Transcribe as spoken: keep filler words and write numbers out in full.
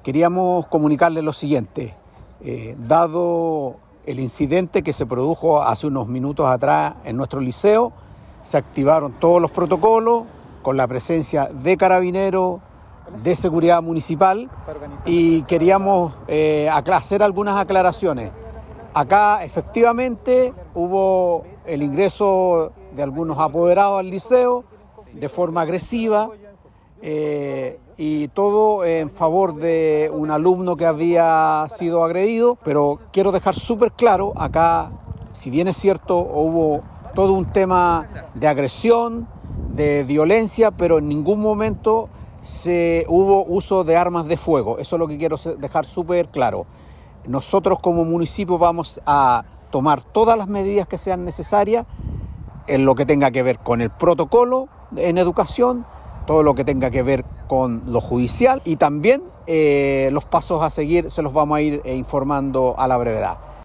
Queríamos comunicarles lo siguiente, eh, dado el incidente que se produjo hace unos minutos atrás en nuestro liceo, se activaron todos los protocolos con la presencia de carabineros, de seguridad municipal y queríamos eh, hacer algunas aclaraciones. Acá efectivamente hubo el ingreso de algunos apoderados al liceo de forma agresiva, eh, y todo en favor de un alumno que había sido agredido, pero quiero dejar súper claro, acá, si bien es cierto, hubo todo un tema de agresión, de violencia, pero en ningún momento se hubo uso de armas de fuego. Eso es lo que quiero dejar súper claro. Nosotros como municipio vamos a tomar todas las medidas que sean necesarias en lo que tenga que ver con el protocolo en educación, todo lo que tenga que ver con lo judicial y también eh, los pasos a seguir se los vamos a ir eh, informando a la brevedad.